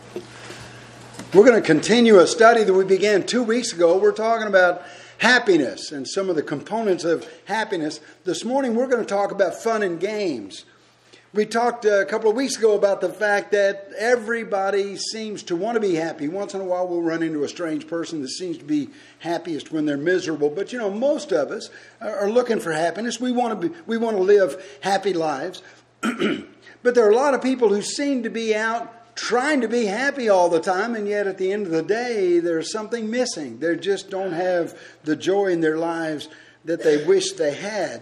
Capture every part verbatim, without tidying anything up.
We're going to continue a study that we began two weeks ago. We're talking about happiness and some of the components of happiness. This morning we're going to talk about fun and games. We talked a couple of weeks ago about the fact that everybody seems to want to be happy. Once in a while we'll run into a strange person that seems to be happiest when they're miserable. But you know, most of us are looking for happiness. We want to be, we want to live happy lives. But there are a lot of people who seem to be out trying to be happy all the time, and yet at the end of the day, there's something missing. They just don't have the joy in their lives that they wish they had.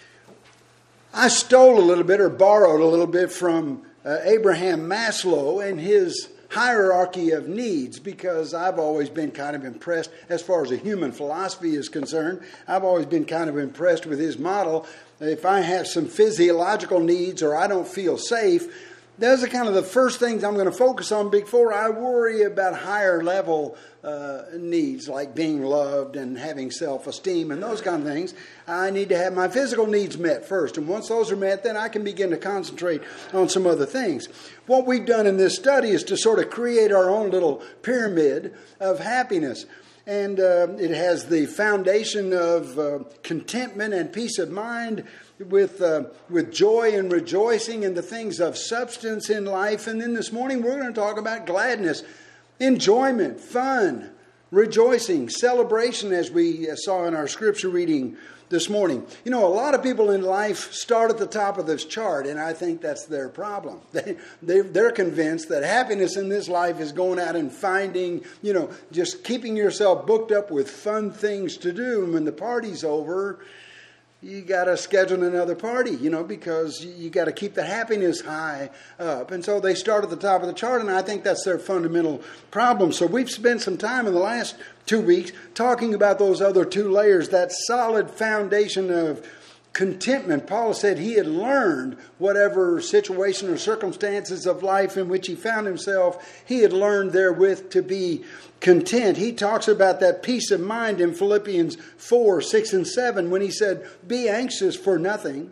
I stole a little bit or borrowed a little bit from uh, Abraham Maslow and his hierarchy of needs, because I've always been kind of impressed as far as a human philosophy is concerned. I've always been kind of impressed with his model. If I have some physiological needs or I don't feel safe, those are kind of the first things I'm going to focus on before I worry about higher level uh, needs like being loved and having self-esteem and those kind of things. I need to have my physical needs met first. And once those are met, then I can begin to concentrate on some other things. What we've done in this study is to sort of create our own little pyramid of happiness. And uh, it has the foundation of uh, contentment and peace of mind, with uh, with joy and rejoicing and the things of substance in life. And then this morning we're going to talk about gladness, enjoyment, fun, rejoicing, celebration, as we saw in our scripture reading this morning. You know, a lot of people in life start at the top of this chart, and I think that's their problem. They, they, they're convinced that happiness in this life is going out and finding, you know, just keeping yourself booked up with fun things to do. And when the party's over, you got to schedule another party, you know, because you got to keep the happiness high up. And so they start at the top of the chart, and I think that's their fundamental problem. So we've spent some time in the last two weeks talking about those other two layers, that solid foundation of contentment. Paul said he had learned whatever situation or circumstances of life in which he found himself, he had learned therewith to be content. He talks about that peace of mind in Philippians four, six, and seven when he said, "Be anxious for nothing,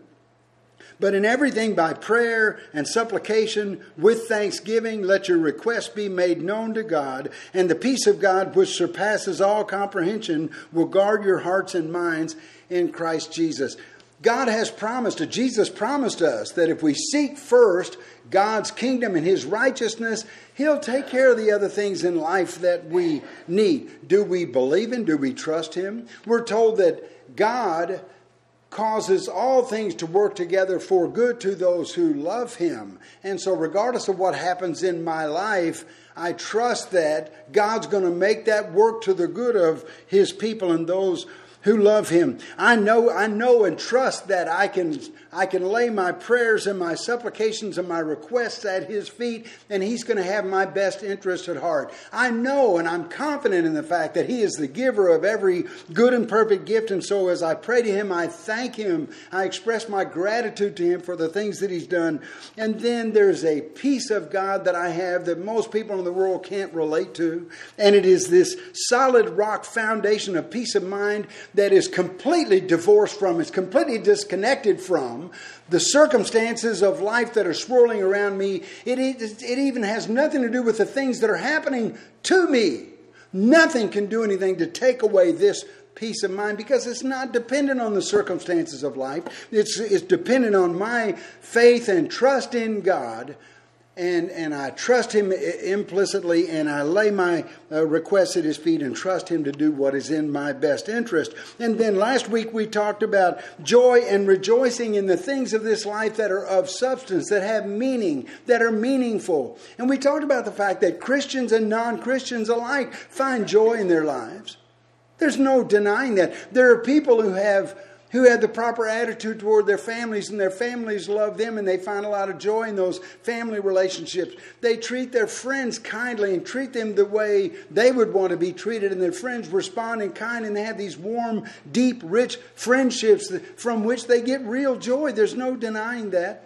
but in everything by prayer and supplication with thanksgiving, let your requests be made known to God, and the peace of God which surpasses all comprehension will guard your hearts and minds in Christ Jesus." God has promised, Jesus promised us that if we seek first God's kingdom and His righteousness, He'll take care of the other things in life that we need. Do we believe Him? Do we trust Him? We're told that God causes all things to work together for good to those who love Him. And so regardless of what happens in my life, I trust that God's going to make that work to the good of His people and those who love Him. I know, I know and trust that I can, I can lay my prayers and my supplications and my requests at His feet, and He's going to have my best interest at heart. I know and I'm confident in the fact that He is the giver of every good and perfect gift, and so as I pray to Him, I thank Him. I express my gratitude to Him for the things that He's done. And then there's a peace of God that I have that most people in the world can't relate to, and it is this solid rock foundation of peace of mind that is completely divorced from, is completely disconnected from the circumstances of life that are swirling around me. It, it, it even has nothing to do with the things that are happening to me. Nothing can do anything to take away this peace of mind, because it's not dependent on the circumstances of life. It's, it's dependent on my faith and trust in God. And and I trust Him implicitly, and I lay my uh, requests at His feet and trust Him to do what is in my best interest. And then last week we talked about joy and rejoicing in the things of this life that are of substance, that have meaning, that are meaningful. And we talked about the fact that Christians and non-Christians alike find joy in their lives. There's no denying that. There are people who have who had the proper attitude toward their families, and their families love them, and they find a lot of joy in those family relationships. They treat their friends kindly and treat them the way they would want to be treated, and their friends respond in kind, and they have these warm, deep, rich friendships from which they get real joy. There's no denying that.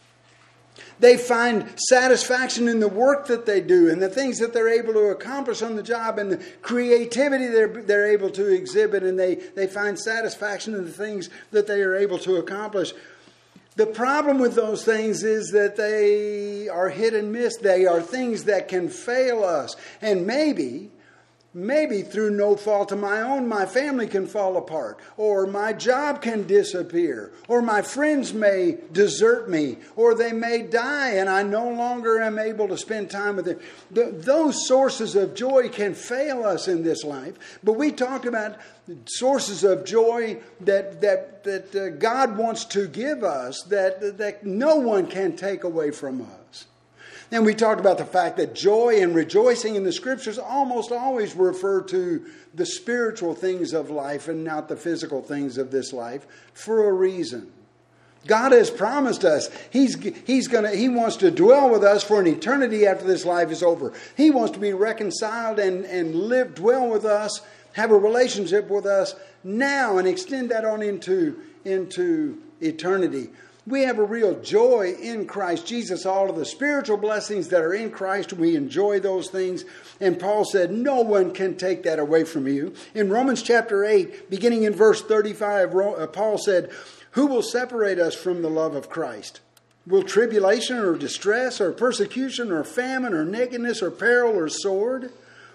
They find satisfaction in the work that they do and the things that they're able to accomplish on the job and the creativity they're, they're able to exhibit, and they, they find satisfaction in the things that they are able to accomplish. The problem with those things is that they are hit and miss. They are things that can fail us. And maybe, maybe through no fault of my own, my family can fall apart. Or my job can disappear. Or my friends may desert me. Or they may die and I no longer am able to spend time with them. The, those sources of joy can fail us in this life. But we talked about sources of joy that that that uh, God wants to give us, that that no one can take away from us. And we talked about the fact that joy and rejoicing in the Scriptures almost always refer to the spiritual things of life and not the physical things of this life for a reason. God has promised us He's He's gonna He wants to dwell with us for an eternity after this life is over. He wants to be reconciled and, and live, dwell with us, have a relationship with us now and extend that on into, into eternity. We have a real joy in Christ Jesus. All of the spiritual blessings that are in Christ, we enjoy those things. And Paul said, no one can take that away from you. In Romans chapter eight, beginning in verse thirty-five, Paul said, who will separate us from the love of Christ? Will tribulation or distress or persecution or famine or nakedness or peril or sword?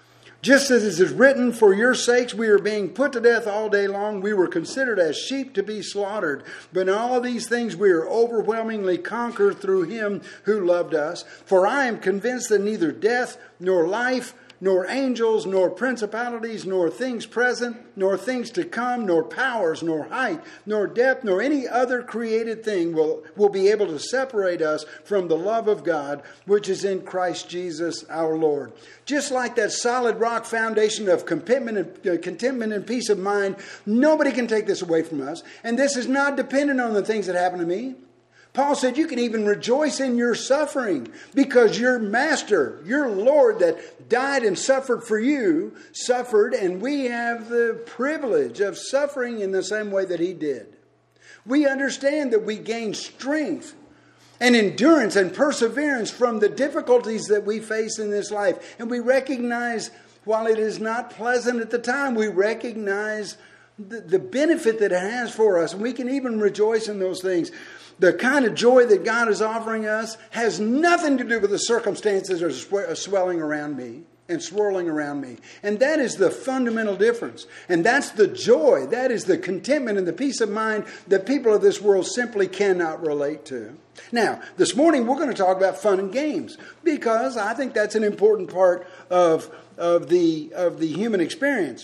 Just as it is written, for your sakes we are being put to death all day long. We were considered as sheep to be slaughtered. But in all of these things we are overwhelmingly conquered through Him who loved us. For I am convinced that neither death nor life, nor angels, nor principalities, nor things present, nor things to come, nor powers, nor height, nor depth, nor any other created thing will, will be able to separate us from the love of God, which is in Christ Jesus our Lord. Just like that solid rock foundation of contentment and, uh, contentment and peace of mind, nobody can take this away from us. And this is not dependent on the things that happen to me. Paul said you can even rejoice in your suffering because your master, your Lord that died and suffered for you, suffered, and we have the privilege of suffering in the same way that He did. We understand that we gain strength and endurance and perseverance from the difficulties that we face in this life. And we recognize, while it is not pleasant at the time, we recognize the, the benefit that it has for us. And we can even rejoice in those things. The kind of joy that God is offering us has nothing to do with the circumstances that are swelling around me and swirling around me. And that is the fundamental difference. And that's the joy. That is the contentment and the peace of mind that people of this world simply cannot relate to. Now, this morning we're going to talk about fun and games because I think that's an important part of, of, the, of the human experience.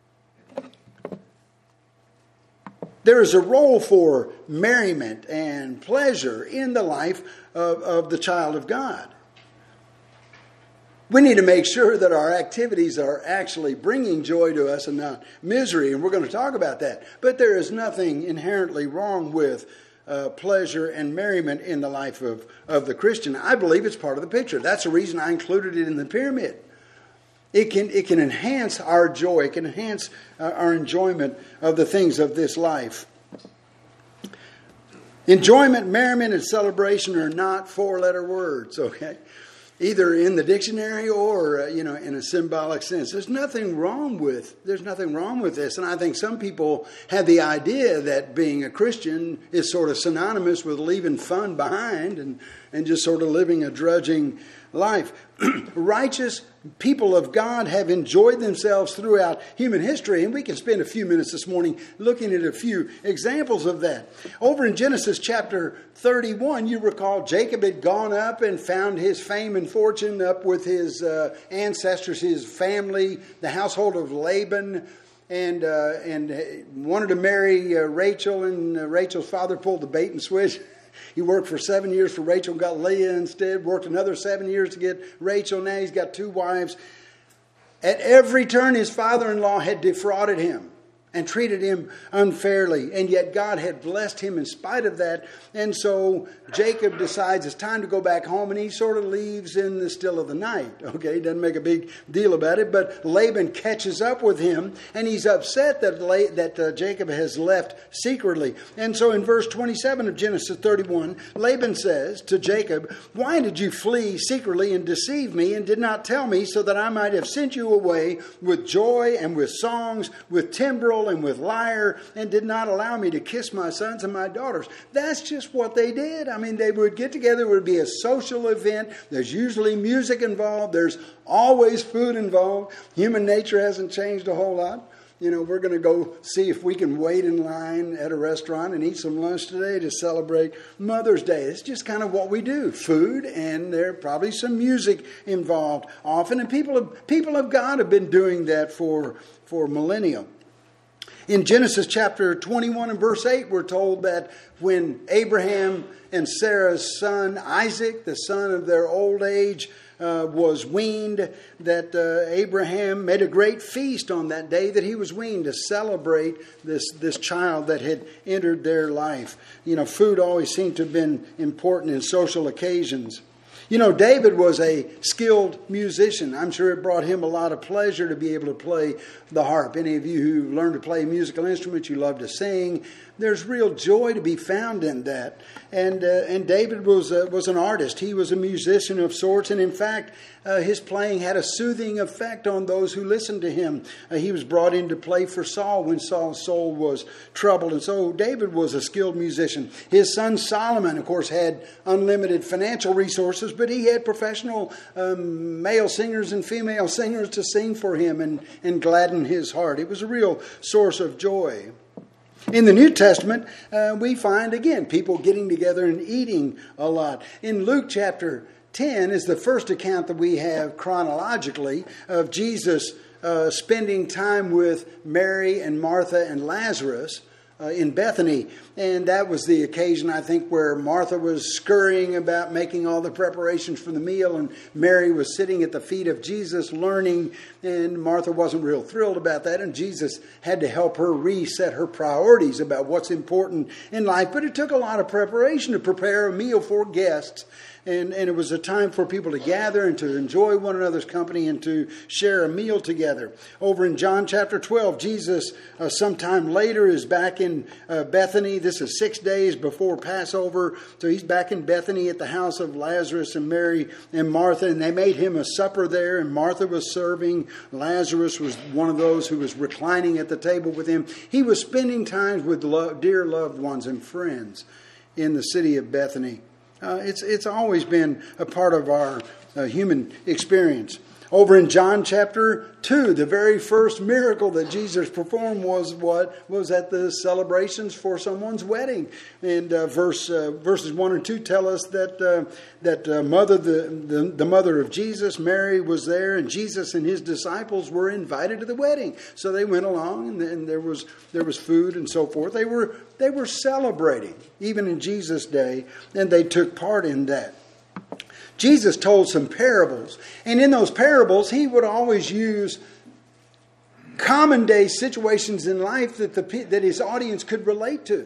There is a role for merriment and pleasure in the life of, of the child of God. We need to make sure that our activities are actually bringing joy to us and not misery, and we're going to talk about that. But there is nothing inherently wrong with uh, pleasure and merriment in the life of, of the Christian. I believe it's part of the picture. That's the reason I included it in the pyramid. It can it can enhance our joy. It can enhance uh, our enjoyment of the things of this life. Enjoyment, merriment, and celebration are not four-letter words, okay? Either in the dictionary or uh, you know in a symbolic sense. There's nothing wrong with there's nothing wrong with this, and I think some people have the idea that being a Christian is sort of synonymous with leaving fun behind and and just sort of living a drudging life. Righteous people of God have enjoyed themselves throughout human history, and we can spend a few minutes this morning looking at a few examples of that. Over in Genesis chapter thirty-one, you recall Jacob had gone up and found his fame and fortune up with his uh, ancestors, his family, the household of Laban, and uh, and wanted to marry uh, Rachel, and uh, Rachel's father pulled the bait and switch. He worked for seven years for Rachel, got Leah instead, worked another seven years to get Rachel. Now he's got two wives. At every turn, his father-in-law had defrauded him and treated him unfairly. And yet God had blessed him in spite of that. And so Jacob decides it's time to go back home, and he sort of leaves in the still of the night. Okay, doesn't make a big deal about it. But Laban catches up with him, and he's upset that La- that uh, Jacob has left secretly. And so in verse twenty-seven of Genesis thirty-one, Laban says to Jacob, "Why did you flee secretly and deceive me and did not tell me, so that I might have sent you away with joy and with songs, with timbrels quill and with lyre, and did not allow me to kiss my sons and my daughters. That's just what they did. I mean, they would get together. It would be a social event. There's usually music involved. There's always food involved. Human nature hasn't changed a whole lot. You know, we're going to go see if we can wait in line at a restaurant and eat some lunch today to celebrate Mother's Day. It's just kind of what we do. Food, and there probably some music involved often. And people of, people of God have been doing that for, for millennia. In Genesis chapter twenty-one and verse eight, we're told that when Abraham and Sarah's son Isaac, the son of their old age, Uh, was weaned, that uh, Abraham made a great feast on that day that he was weaned to celebrate this, this child that had entered their life. You know, food always seemed to have been important in social occasions. You know, David was a skilled musician. I'm sure it brought him a lot of pleasure to be able to play the harp. Any of you who learn to play musical instruments, you love to sing. There's real joy to be found in that. And uh, and David was uh, was an artist. He was a musician of sorts. And in fact, uh, his playing had a soothing effect on those who listened to him. Uh, he was brought in to play for Saul when Saul's soul was troubled. And so David was a skilled musician. His son Solomon, of course, had unlimited financial resources, but he had professional um, male singers and female singers to sing for him and, and gladden his heart. It was a real source of joy. In the New Testament, uh, we find, again, people getting together and eating a lot. In Luke chapter ten is the first account that we have chronologically of Jesus uh, spending time with Mary and Martha and Lazarus uh, in Bethany. And that was the occasion, I think, where Martha was scurrying about making all the preparations for the meal, and Mary was sitting at the feet of Jesus learning, and Martha wasn't real thrilled about that, and Jesus had to help her reset her priorities about what's important in life. But it took a lot of preparation to prepare a meal for guests. And, and it was a time for people to gather and to enjoy one another's company and to share a meal together. Over in John chapter twelve, Jesus uh, sometime later is back in uh, Bethany. This is six days before Passover. So he's back in Bethany at the house of Lazarus and Mary and Martha. And they made him a supper there. And Martha was serving. Lazarus was one of those who was reclining at the table with him. He was spending time with lo- dear loved ones and friends in the city of Bethany. Uh, it's it's always been a part of our uh, human experience. Over in John chapter two, the very first miracle that Jesus performed was what was at the celebrations for someone's wedding. And uh, verse uh, verses one and two tell us that uh, that uh, mother the, the the mother of Jesus, Mary, was there, and Jesus and his disciples were invited to the wedding. So they went along, and, and there was there was food and so forth. They were they were celebrating even in Jesus' day, and they took part in that. Jesus told some parables, and in those parables, he would always use common day situations in life that the that his audience could relate to.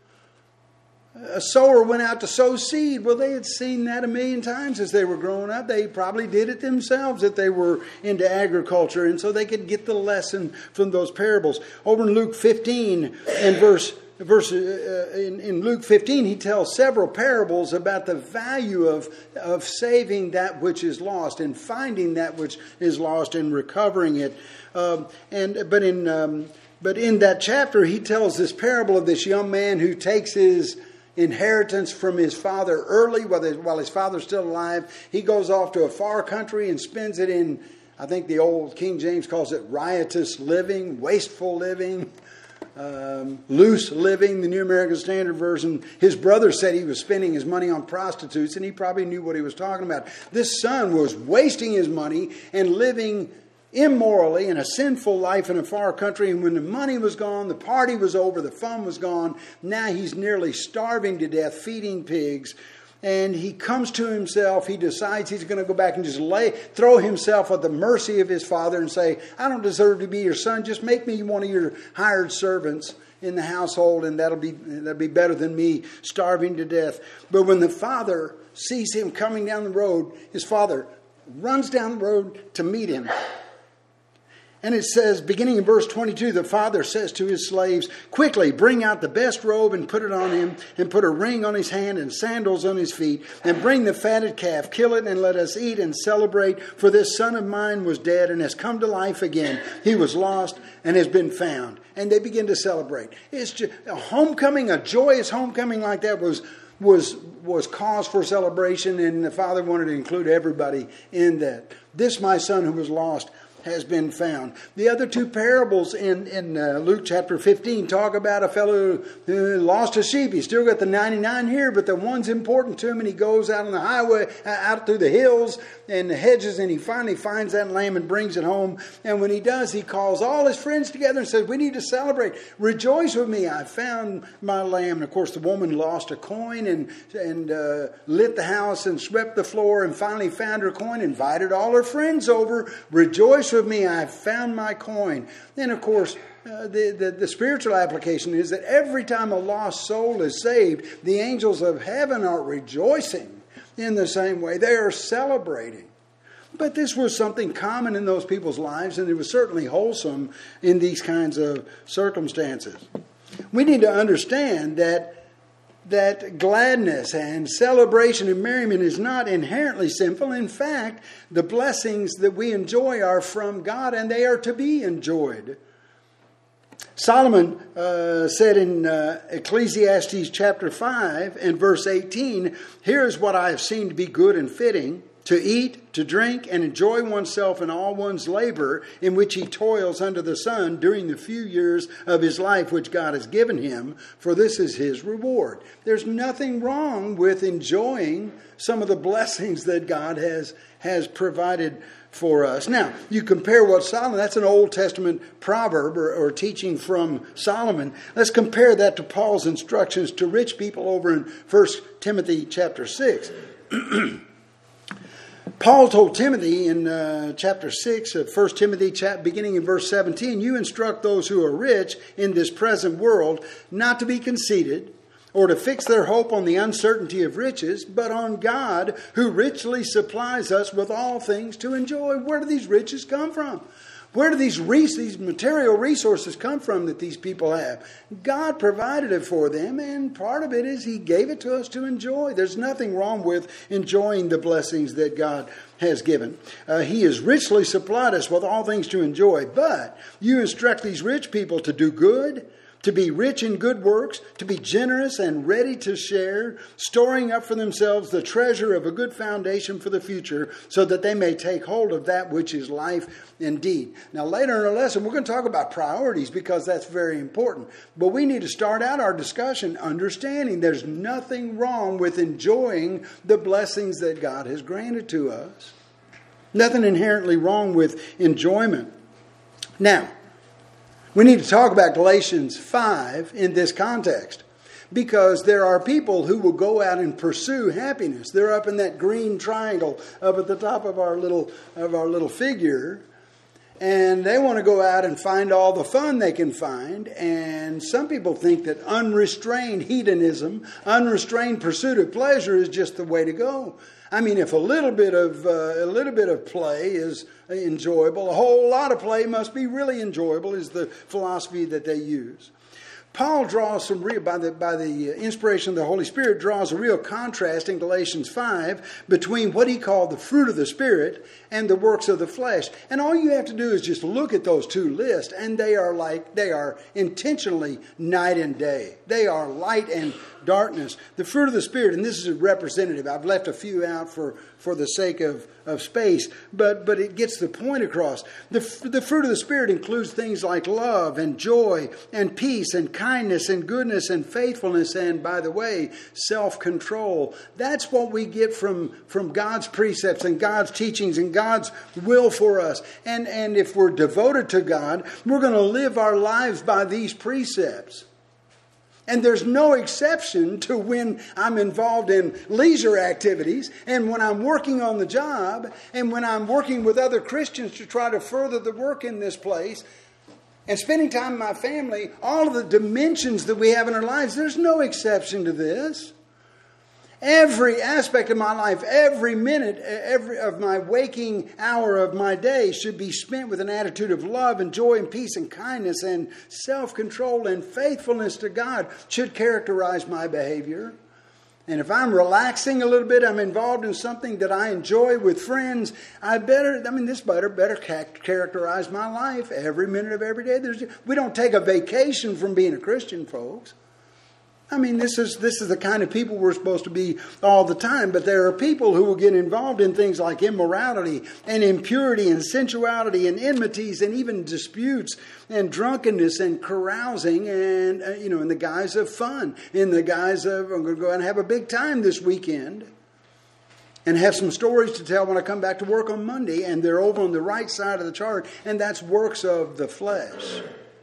A sower went out to sow seed. Well, they had seen that a million times as they were growing up. They probably did it themselves if they were into agriculture, and so they could get the lesson from those parables. Over in Luke fifteen and verse Verse uh, in, in Luke fifteen, he tells several parables about the value of of saving that which is lost and finding that which is lost and recovering it. Um, and but in um, but in that chapter, he tells this parable of this young man who takes his inheritance from his father early, while his, while his father's still alive. He goes off to a far country and spends it in, I think the old King James calls it riotous living, wasteful living. Um, loose living, the New American Standard Version. His brother said he was spending his money on prostitutes, and he probably knew what he was talking about. This son was wasting his money and living immorally in a sinful life in a far country. And when the money was gone, the party was over, the fun was gone. Now he's nearly starving to death, feeding pigs. And he comes to himself. He decides he's going to go back and just lay, throw himself at the mercy of his father and say, I don't deserve to be your son. Just make me one of your hired servants in the household, and that'll be that'll be better than me starving to death. But when the father sees him coming down the road, his father runs down the road to meet him. And it says, beginning in verse twenty-two, the father says to his slaves, quickly bring out the best robe and put it on him, and put a ring on his hand and sandals on his feet, and bring the fatted calf, kill it, and let us eat and celebrate. For this son of mine was dead and has come to life again. He was lost and has been found. And they begin to celebrate. It's just a homecoming, a joyous homecoming like that was was was cause for celebration, and the father wanted to include everybody in that. This my son who was lost has been found. The other two parables in, in uh, Luke chapter fifteen talk about a fellow who lost a sheep. He's still got the ninety-nine here, but the one's important to him, and he goes out on the highway, uh, out through the hills and the hedges, and he finally finds that lamb and brings it home. And when he does, he calls all his friends together and says, we need to celebrate. Rejoice with me. I found my lamb. And of course, the woman lost a coin and, and uh, lit the house and swept the floor and finally found her coin, invited all her friends over. Rejoice with me. I found my coin. Then, of course, Uh, the, the, the spiritual application is that every time a lost soul is saved, the angels of heaven are rejoicing in the same way. They are celebrating. But this was something common in those people's lives, and it was certainly wholesome in these kinds of circumstances. We need to understand that that gladness and celebration and merriment is not inherently sinful. In fact, the blessings that we enjoy are from God, and they are to be enjoyed. Solomon uh, said in uh, Ecclesiastes chapter five and verse eighteen, here is what I have seen to be good and fitting, to eat, to drink, and enjoy oneself in all one's labor in which he toils under the sun during the few years of his life which God has given him, for this is his reward. There's nothing wrong with enjoying some of the blessings that God has, has provided for us. Now, you compare what Solomon, that's an Old Testament proverb or, or teaching from Solomon. Let's compare that to Paul's instructions to rich people over in First Timothy chapter six. Paul told Timothy in uh, chapter six of First Timothy, chap, beginning in verse seventeen, you instruct those who are rich in this present world not to be conceited, or to fix their hope on the uncertainty of riches, but on God, who richly supplies us with all things to enjoy. Where do these riches come from? Where do these, res- these material resources come from that these people have? God provided it for them, and part of it is He gave it to us to enjoy. There's nothing wrong with enjoying the blessings that God has given. Uh, he has richly supplied us with all things to enjoy, but you instruct these rich people to do good, to be rich in good works, to be generous and ready to share, storing up for themselves the treasure of a good foundation for the future, so that they may take hold of that which is life indeed. Now, later in our lesson, we're going to talk about priorities, because that's very important. But we need to start out our discussion understanding there's nothing wrong with enjoying the blessings that God has granted to us. Nothing inherently wrong with enjoyment. Now, we need to talk about Galatians five in this context, because there are people who will go out and pursue happiness. They're up in that green triangle up at the top of our little of our little figure, and they want to go out and find all the fun they can find. And some people think that unrestrained hedonism, unrestrained pursuit of pleasure is just the way to go. I mean, if a little bit of uh, a little bit of play is enjoyable, a whole lot of play must be really enjoyable, is the philosophy that they use. Paul draws some real, by the by the inspiration of the Holy Spirit, draws a real contrast in Galatians five between what he called the fruit of the Spirit and the works of the flesh. And all you have to do is just look at those two lists, and they are like they are intentionally night and day. They are light and darkness. The fruit of the Spirit, and this is a representative. I've left a few out for, for the sake of, of space, but, but it gets the point across. The, the fruit of the Spirit includes things like love and joy and peace and kindness and goodness and faithfulness and, by the way, self-control. That's what we get from, from God's precepts and God's teachings and God's will for us. And, and if we're devoted to God, we're going to live our lives by these precepts. And there's no exception to when I'm involved in leisure activities, and when I'm working on the job, and when I'm working with other Christians to try to further the work in this place, and spending time with my family, all of the dimensions that we have in our lives, there's no exception to this. Every aspect of my life, every minute, every of my waking hour of my day should be spent with an attitude of love and joy and peace and kindness and self-control and faithfulness to God should characterize my behavior. And if I'm relaxing a little bit, I'm involved in something that I enjoy with friends, I better, I mean, this better, better characterize my life every minute of every day. There's, we don't take a vacation from being a Christian, folks. I mean, this is this is the kind of people we're supposed to be all the time. But there are people who will get involved in things like immorality and impurity and sensuality and enmities and even disputes and drunkenness and carousing and, uh, you know, in the guise of fun, in the guise of, I'm going to go out and have a big time this weekend and have some stories to tell when I come back to work on Monday. And they're over on the right side of the chart. And that's works of the flesh.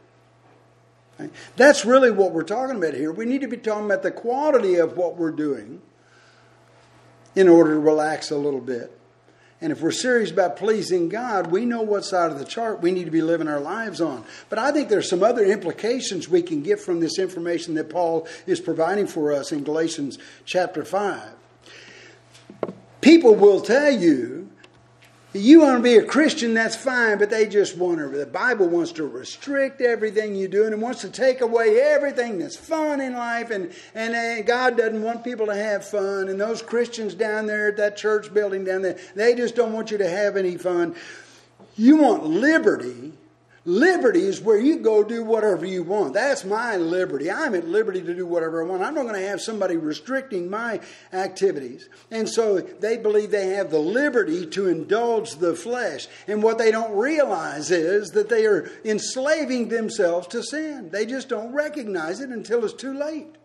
That's really what we're talking about here. We need to be talking about the quality of what we're doing in order to relax a little bit. And if we're serious about pleasing God, we know what side of the chart we need to be living our lives on. But I think there's some other implications we can get from this information that Paul is providing for us in Galatians chapter five. People will tell you, you want to be a Christian, that's fine, but they just want to, the Bible wants to restrict everything you do and it wants to take away everything that's fun in life, and, and uh, God doesn't want people to have fun, and those Christians down there at that church building down there, they just don't want you to have any fun. You want liberty. Liberty is where you go do whatever you want. That's my liberty. I'm at liberty to do whatever I want. I'm not going to have somebody restricting my activities. And so they believe they have the liberty to indulge the flesh. And what they don't realize is that they are enslaving themselves to sin. They just don't recognize it until it's too late.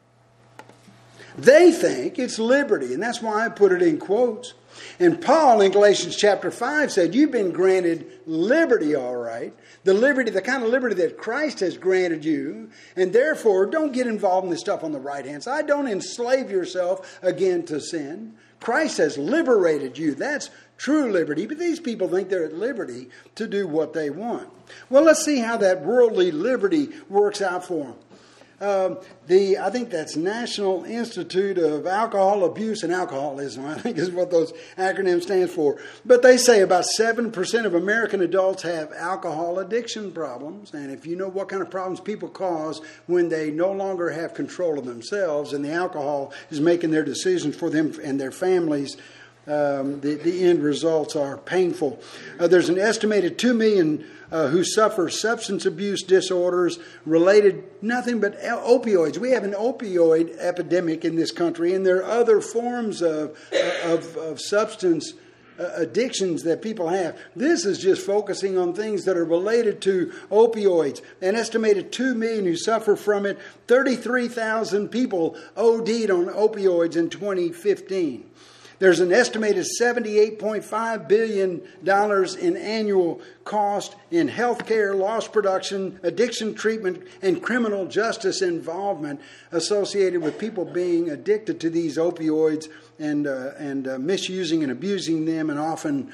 They think it's liberty, and that's why I put it in quotes. And Paul in Galatians chapter five said, you've been granted liberty, all right. The liberty, the kind of liberty that Christ has granted you. And therefore, don't get involved in this stuff on the right-hand side. Don't enslave yourself again to sin. Christ has liberated you. That's true liberty. But these people think they're at liberty to do what they want. Well, let's see how that worldly liberty works out for them. Um, the I think that's National Institute of Alcohol Abuse and Alcoholism, I think is what those acronyms stand for. But they say about seven percent of American adults have alcohol addiction problems. And if you know what kind of problems people cause when they no longer have control of themselves and the alcohol is making their decisions for them and their families, Um, the, the end results are painful. Uh, there's an estimated two million uh, who suffer substance abuse disorders related nothing but opioids. We have an opioid epidemic in this country, and there are other forms of, of, of substance uh, addictions that people have. This is just focusing on things that are related to opioids. An estimated two million who suffer from it. thirty-three thousand people O D'd on opioids in twenty fifteen. There's an estimated seventy-eight point five billion dollars in annual cost in healthcare, loss production, addiction treatment, and criminal justice involvement associated with people being addicted to these opioids and uh, and uh, misusing and abusing them, and often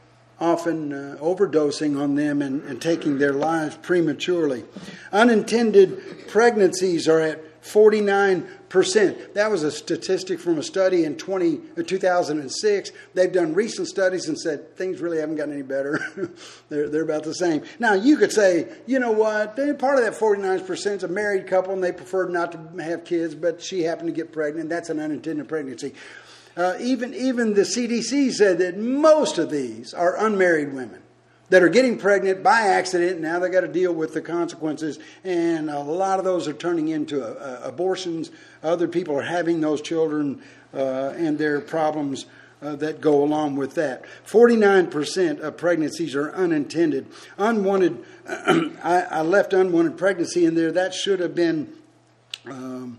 often uh, overdosing on them and, and taking their lives prematurely. Unintended pregnancies are at forty-nine percent. That was a statistic from a study in twenty, two thousand six. They've done recent studies and said things really haven't gotten any better. they're, they're about the same. Now, you could say, you know what, part of that forty-nine percent is a married couple and they preferred not to have kids, but she happened to get pregnant. That's an unintended pregnancy. Uh, even, even the C D C said that most of these are unmarried women that are getting pregnant by accident. Now they got to deal with the consequences, and a lot of those are turning into uh, uh, abortions. Other people are having those children, uh, and there are problems uh, that go along with that. forty-nine percent of pregnancies are unintended. Unwanted, I, I left unwanted pregnancy in there. That should have been um,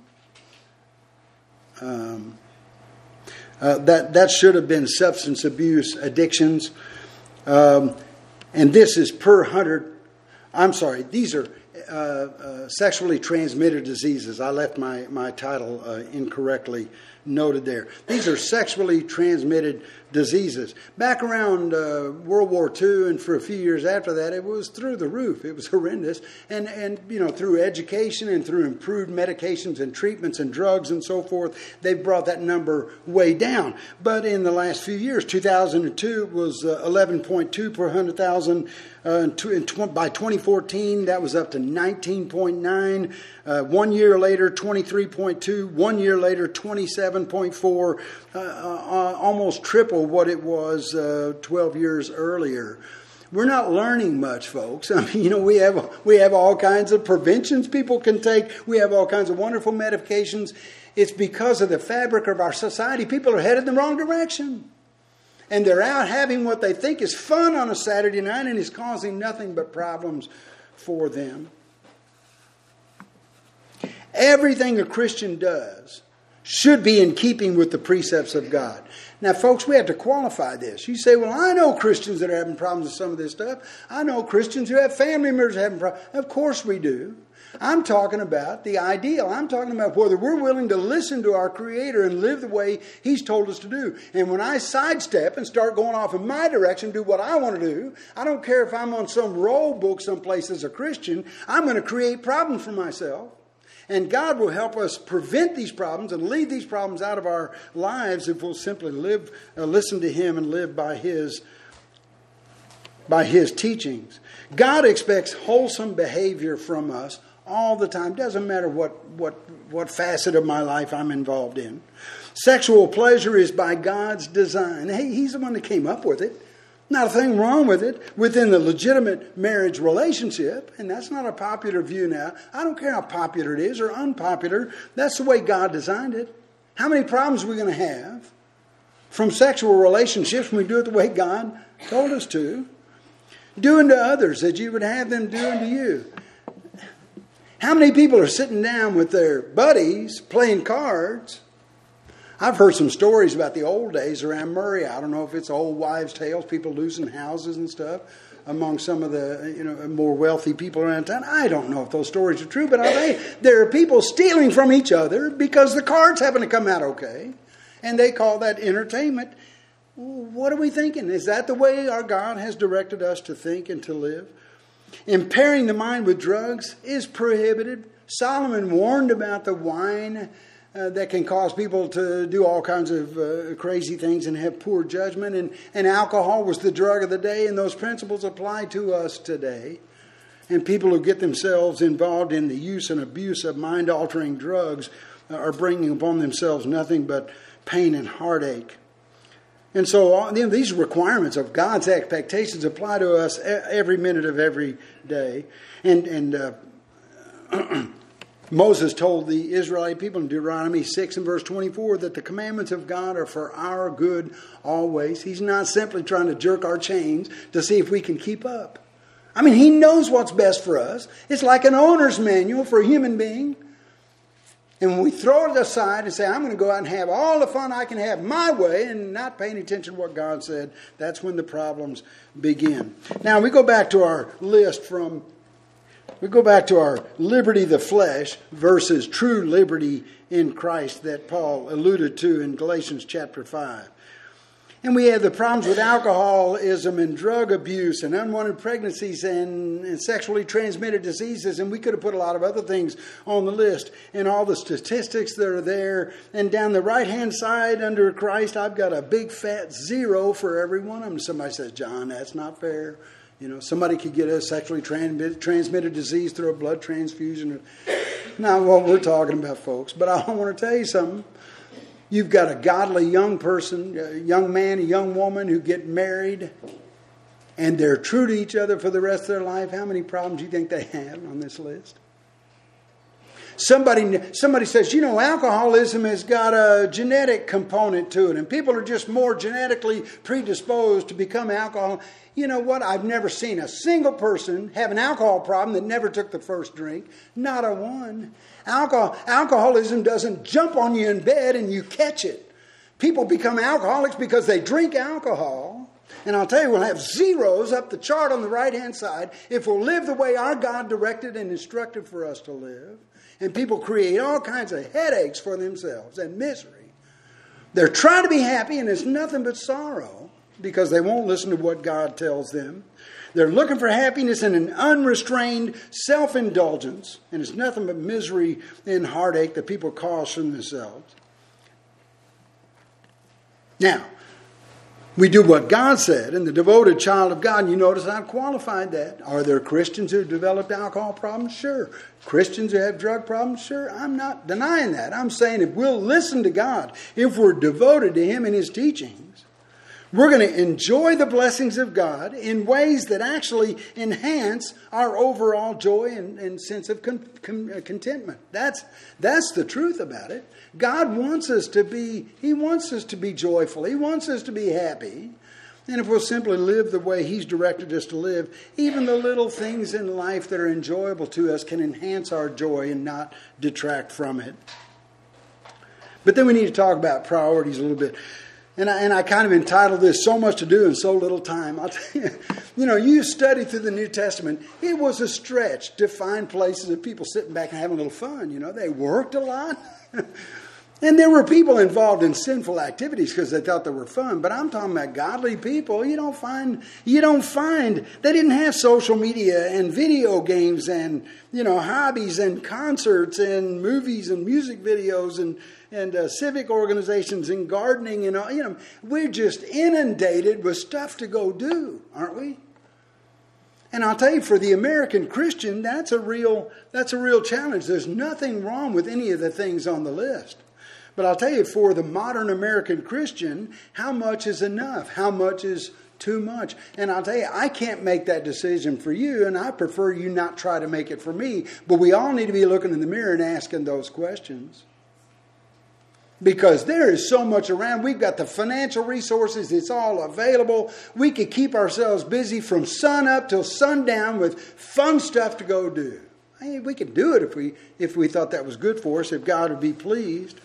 um, uh, that that should have been substance abuse addictions. Um, And this is per hundred, I'm sorry, these are uh, uh, sexually transmitted diseases. I left my, my title uh, incorrectly noted there. These are sexually transmitted diseases. Back around uh, World War Two and for a few years after that, it was through the roof. It was horrendous. And, and you know, through education and through improved medications and treatments and drugs and so forth, they've brought that number way down. But in the last few years, two thousand two, it was uh, eleven point two per one hundred thousand. Uh, in tw- by twenty fourteen, that was up to nineteen point nine. Uh, one year later, twenty-three point two. One year later, twenty-seven point four. Uh, uh, almost triple what it was uh, twelve years earlier. We're not learning much, folks. I mean, you know, we have we have all kinds of preventions people can take. We have all kinds of wonderful medications. It's because of the fabric of our society. People are headed in the wrong direction. And they're out having what they think is fun on a Saturday night, and it's causing nothing but problems for them. Everything a Christian does should be in keeping with the precepts of God. Now, folks, we have to qualify this. You say, well, I know Christians that are having problems with some of this stuff. I know Christians who have family members having problems. Of course we do. I'm talking about the ideal. I'm talking about whether we're willing to listen to our Creator and live the way He's told us to do. And when I sidestep and start going off in my direction, do what I want to do, I don't care if I'm on some roll book someplace as a Christian, I'm going to create problems for myself. And God will help us prevent these problems and leave these problems out of our lives if we'll simply live, uh, listen to Him and live by His by His teachings. God expects wholesome behavior from us all the time. Doesn't matter what, what, what facet of my life I'm involved in. Sexual pleasure is by God's design. Hey, He's the one that came up with it. Not a thing wrong with it within the legitimate marriage relationship. And that's not a popular view now. I don't care how popular it is or unpopular. That's the way God designed it. How many problems are we going to have from sexual relationships when we do it the way God told us to? Do unto others as you would have them do unto you. How many people are sitting down with their buddies playing cards? I've heard some stories about the old days around Murray. I don't know if it's old wives' tales, people losing houses and stuff among some of the you know more wealthy people around town. I don't know if those stories are true, but I'll tell you, there are people stealing from each other because the cards happen to come out okay. And they call that entertainment. What are we thinking? Is that the way our God has directed us to think and to live? Impairing the mind with drugs is prohibited. Solomon warned about the wine uh, that can cause people to do all kinds of uh, crazy things and have poor judgment. And, and alcohol was the drug of the day, and those principles apply to us today. And people who get themselves involved in the use and abuse of mind-altering drugs are bringing upon themselves nothing but pain and heartache. And so you know, these requirements of God's expectations apply to us every minute of every day. And, and uh, Moses told the Israelite people in Deuteronomy six and verse twenty-four that the commandments of God are for our good always. He's not simply trying to jerk our chains to see if we can keep up. I mean, He knows what's best for us. It's like an owner's manual for a human being. And when we throw it aside and say, I'm going to go out and have all the fun I can have my way and not paying attention to what God said, that's when the problems begin. Now, we go back to our list from, we go back to our liberty of the flesh versus true liberty in Christ that Paul alluded to in Galatians chapter five. And we have the problems with alcoholism and drug abuse and unwanted pregnancies and, and sexually transmitted diseases. And we could have put a lot of other things on the list and all the statistics that are there. And down the right-hand side under Christ, I've got a big fat zero for every one of them. Somebody says, John, that's not fair. You know, somebody could get a sexually transmitted, transmitted disease through a blood transfusion. Not what we're talking about, folks. But I want to tell you something. You've got a godly young person, a young man, a young woman who get married and they're true to each other for the rest of their life. How many problems do you think they have on this list? Somebody, somebody says, you know, alcoholism has got a genetic component to it and people are just more genetically predisposed to become alcoholic. You know what? I've never seen a single person have an alcohol problem that never took the first drink. Not a one. Alcohol, alcoholism doesn't jump on you in bed and you catch it. People become alcoholics because they drink alcohol. And I'll tell you, we'll have zeros up the chart on the right-hand side if we'll live the way our God directed and instructed for us to live. And people create all kinds of headaches for themselves and misery They're trying to be happy, and it's nothing but sorrow because they won't listen to what God tells them. They're looking for happiness in an unrestrained self-indulgence, and it's nothing but misery and heartache that people cause from themselves. Now, we do what God said, and the devoted child of God, and you notice I've qualified that. Are there Christians who have developed alcohol problems? Sure. Christians who have drug problems? Sure. I'm not denying that. I'm saying if we'll listen to God, if we're devoted to Him and His teachings, we're going to enjoy the blessings of God in ways that actually enhance our overall joy and, and sense of con, con, contentment. That's, that's the truth about it. God wants us to be, He wants us to be joyful. He wants us to be happy. And if we'll simply live the way He's directed us to live, even the little things in life that are enjoyable to us can enhance our joy and not detract from it. But then we need to talk about priorities a little bit. And I, and I kind of entitled this, So Much to Do in So Little Time. I'll tell you, you know, you study through the New Testament, it was a stretch to find places of people sitting back and having a little fun. You know, they worked a lot. And there were people involved in sinful activities because they thought they were fun. But I'm talking about godly people. You don't find, you don't find, they didn't have social media and video games and, you know, hobbies and concerts and movies and music videos and, and uh, civic organizations and gardening and all. You know, we're just inundated with stuff to go do, aren't we? And I'll tell you, for the American Christian, that's a real, that's a real challenge. There's nothing wrong with any of the things on the list. But I'll tell you, for the modern American Christian, how much is enough? How much is too much? And I'll tell you, I can't make that decision for you, and I prefer you not try to make it for me. But we all need to be looking in the mirror and asking those questions. Because there is so much around. We've got the financial resources. It's all available. We could keep ourselves busy from sun up till sundown with fun stuff to go do. I mean, we could do it if we if we thought that was good for us, if God would be pleased.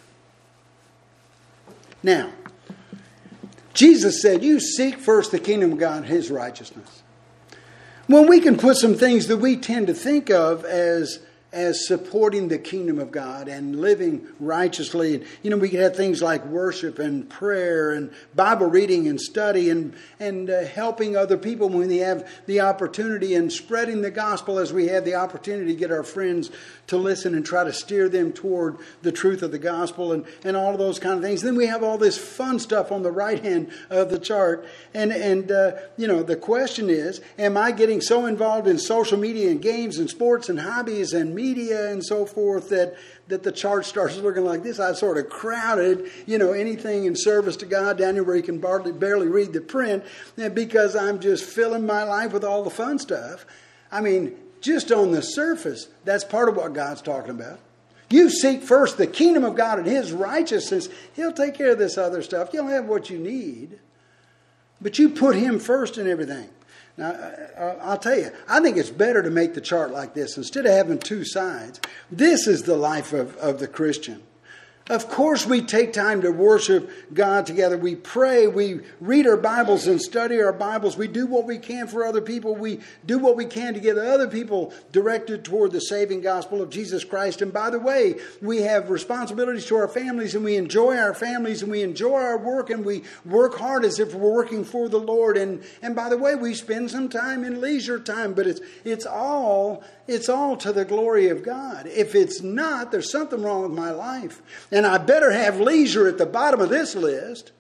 Now, Jesus said, you seek first the kingdom of God and His righteousness. Well, we can put some things that we tend to think of as as supporting the kingdom of God and living righteously. And, you know, we can have things like worship and prayer and Bible reading and study and, and uh, helping other people when we have the opportunity and spreading the gospel as we have the opportunity to get our friends to listen and try to steer them toward the truth of the gospel and, and all of those kind of things. Then we have all this fun stuff on the right hand of the chart. And, and uh, you know, the question is, am I getting so involved in social media and games and sports and hobbies and media and so forth that, that the chart starts looking like this? I've sort of crowded, you know, anything in service to God down here where you can barely, barely read the print because I'm just filling my life with all the fun stuff. I mean, just on the surface, that's part of what God's talking about. You seek first the kingdom of God and His righteousness. He'll take care of this other stuff. You'll have what you need. But you put Him first in everything. Now, I'll tell you, I think it's better to make the chart like this. Instead of having two sides, this is the life of, of the Christian. Of course, we take time to worship God together. We pray. We read our Bibles and study our Bibles. We do what we can for other people. We do what we can to get other people directed toward the saving gospel of Jesus Christ. And by the way, we have responsibilities to our families, and we enjoy our families, and we enjoy our work, and we work hard as if we're working for the Lord. And, and by the way, we spend some time in leisure time, but it's it's all it's all to the glory of God. If it's not, there's something wrong with my life. And I better have leisure at the bottom of this list.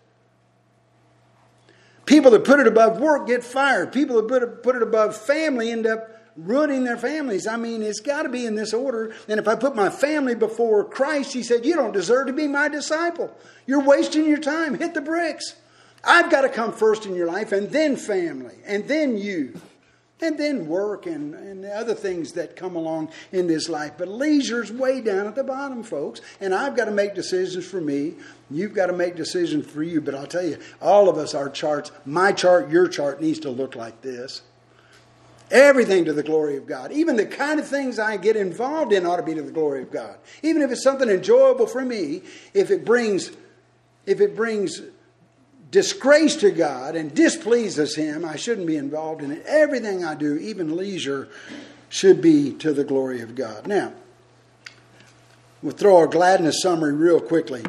People that put it above work get fired. People that put it, put it above family end up ruining their families. I mean, it's got to be in this order. And if I put my family before Christ, He said, you don't deserve to be my disciple. You're wasting your time. Hit the bricks. I've got to come first in your life, and then family, and then you. And then work and, and other things that come along in this life. But leisure's way down at the bottom, folks. And I've got to make decisions for me. You've got to make decisions for you. But I'll tell you, all of us, our charts, my chart, your chart needs to look like this. Everything to the glory of God. Even the kind of things I get involved in ought to be to the glory of God. Even if it's something enjoyable for me, if it brings, if it brings disgrace to God and displeases Him, I shouldn't be involved in it. Everything I do, even leisure, should be to the glory of God. Now, we'll throw our gladness summary real quickly.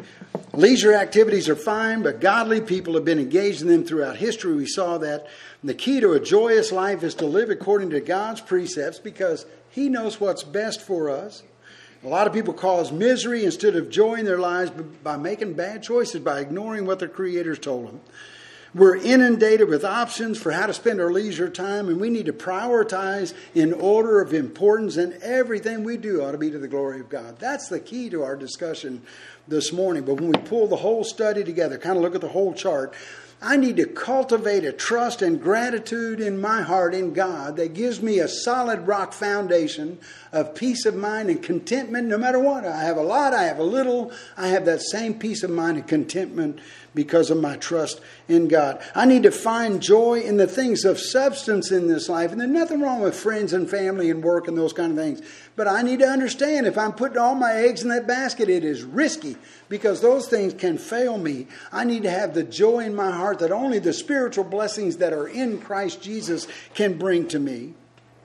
Leisure activities are fine, but godly people have been engaged in them throughout history. We saw that. The key to a joyous life is to live according to God's precepts because He knows what's best for us. A lot of people cause misery instead of joy in their lives by making bad choices, by ignoring what their Creator's told them. We're inundated with options for how to spend our leisure time, and we need to prioritize in order of importance, and everything we do ought to be to the glory of God. That's the key to our discussion this morning. But when we pull the whole study together, kind of look at the whole chart, I need to cultivate a trust and gratitude in my heart in God that gives me a solid rock foundation of peace of mind and contentment no matter what. I have a lot, I have a little, I have that same peace of mind and contentment because of my trust in God. I need to find joy in the things of substance in this life. And there's nothing wrong with friends and family and work and those kind of things. But I need to understand if I'm putting all my eggs in that basket, it is risky because those things can fail me. I need to have the joy in my heart that only the spiritual blessings that are in Christ Jesus can bring to me.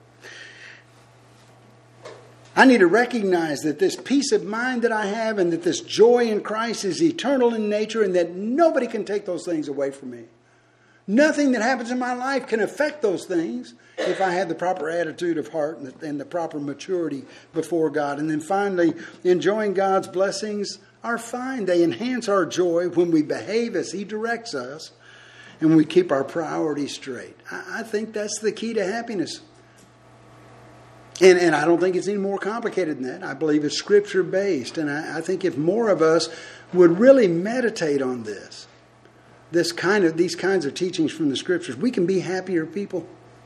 I need to recognize that this peace of mind that I have and that this joy in Christ is eternal in nature and that nobody can take those things away from me. Nothing that happens in my life can affect those things if I have the proper attitude of heart and the, and the proper maturity before God. And then finally, enjoying God's blessings are fine. They enhance our joy when we behave as He directs us and we keep our priorities straight. I, I think that's the key to happiness. And, and I don't think it's any more complicated than that. I believe it's Scripture-based. And I, I think if more of us would really meditate on this, this kind of these kinds of teachings from the Scriptures, we can be happier people.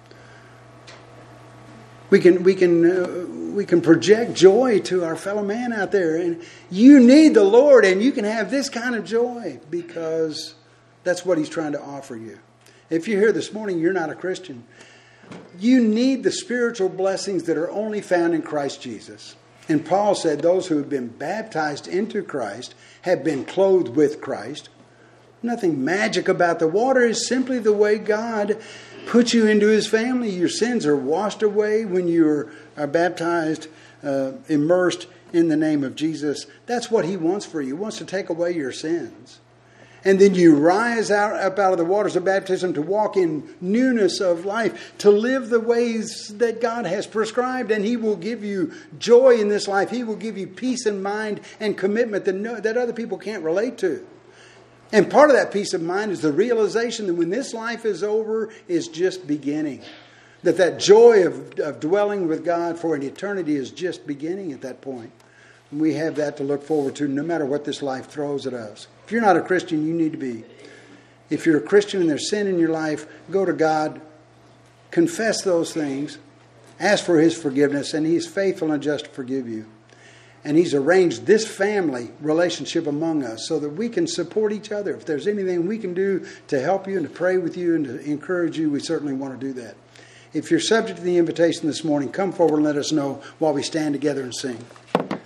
We can we can uh, we can project joy to our fellow man out there. And you need the Lord, and you can have this kind of joy because that's what He's trying to offer you. If you're here this morning, you're not a Christian. You need the spiritual blessings that are only found in Christ Jesus. And Paul said those who have been baptized into Christ have been clothed with Christ. Nothing magic about the water. Is simply the way God puts you into His family. Your sins are washed away when you are baptized, uh, immersed in the name of Jesus. That's what He wants for you. He wants to take away your sins. And then you rise out up out of the waters of baptism to walk in newness of life, to live the ways that God has prescribed. And He will give you joy in this life. He will give you peace in mind and commitment that, no, that other people can't relate to. And part of that peace of mind is the realization that when this life is over, is just beginning. That that joy of, of dwelling with God for an eternity is just beginning at that point. And we have that to look forward to no matter what this life throws at us. If you're not a Christian, you need to be. If you're a Christian and there's sin in your life, go to God, confess those things, ask for His forgiveness, and He's faithful and just to forgive you. And He's arranged this family relationship among us so that we can support each other. If there's anything we can do to help you and to pray with you and to encourage you, we certainly want to do that. If you're subject to the invitation this morning, come forward and let us know while we stand together and sing.